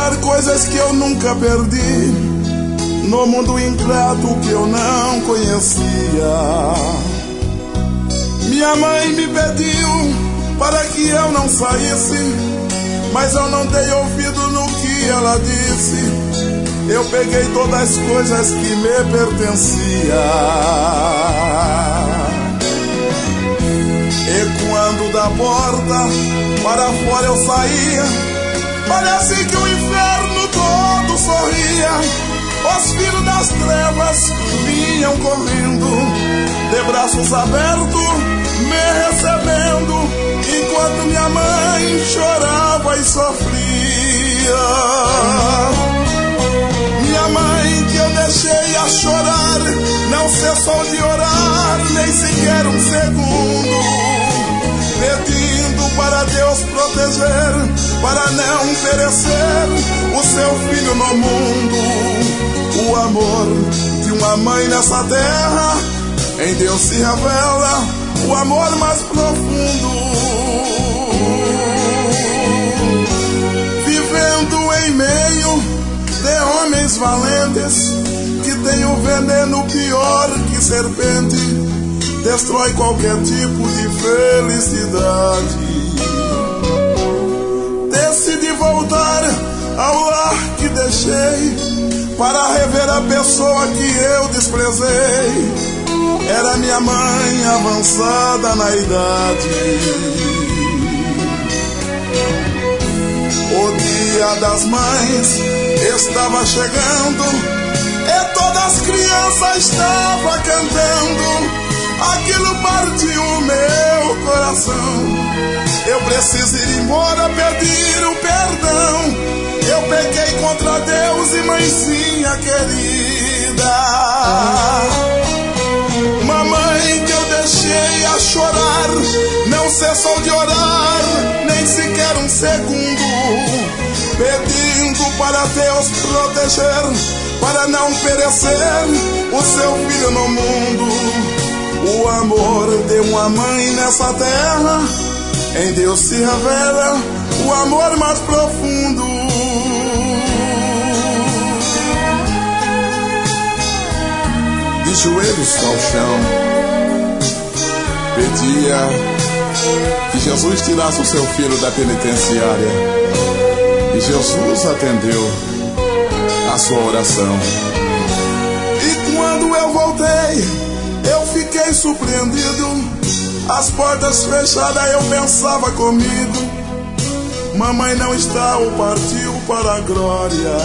encontrar coisas que eu nunca perdi no mundo ingrato que eu não conhecia. Minha mãe me pediu para que eu não saísse, mas eu não dei ouvido no que ela disse. Eu peguei todas as coisas que me pertenciam. E quando da porta para fora eu saía, parece que o inferno todo sorria. Os filhos das trevas vinham correndo, de braços abertos, me recebendo, enquanto minha mãe chorava e sofria. Minha mãe que eu deixei a chorar não cessou de orar nem sequer um segundo, pedindo para Deus proteger, para não perecer o seu filho no mundo. O amor de uma mãe nessa terra, em Deus se revela o amor mais profundo. Vivendo em meio de homens valentes, que tem o veneno pior que serpente, destrói qualquer tipo de felicidade. Decidi voltar ao lar que deixei, para rever a pessoa que eu desprezei. Era minha mãe avançada na idade. O dia das mães estava chegando e todas as crianças estavam cantando. Aquilo partiu o meu coração. Eu preciso ir embora, pedir o perdão. Eu pequei contra Deus e mãezinha querida. Mamãe que eu deixei a chorar não cessou de orar nem sequer um segundo, pedindo para Deus proteger, para não perecer o seu filho no mundo. O amor de uma mãe nessa terra, em Deus se revela o amor mais profundo. De joelhos ao chão, pedia que Jesus tirasse o seu filho da penitenciária, e Jesus atendeu a sua oração. E quando eu voltei, eu fiquei surpreendido. As portas fechadas, eu pensava comigo: mamãe não está ou partiu para a glória.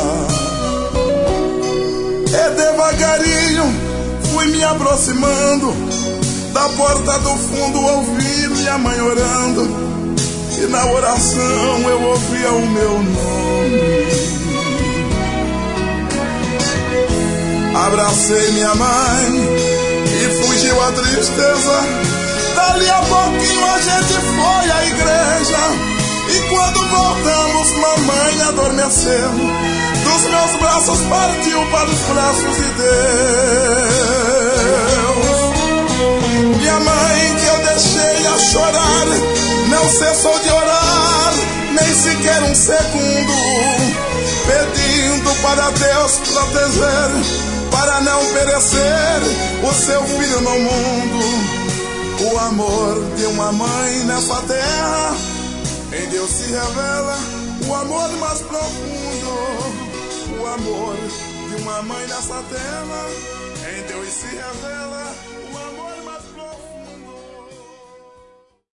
E devagarinho fui me aproximando da porta do fundo, ouvi minha mãe orando, e na oração eu ouvia o meu nome. Abracei minha mãe e fugiu a tristeza. Dali a pouquinho a gente foi à igreja, e quando voltamos mamãe adormeceu. Dos meus braços partiu para os braços de Deus. Minha mãe que eu deixei a chorar não cessou de orar nem sequer um segundo, pedindo para Deus proteger, para não perecer o seu filho no mundo. O amor de uma mãe nessa terra, em Deus se revela o amor mais profundo. O amor de uma mãe nessa terra, em Deus se revela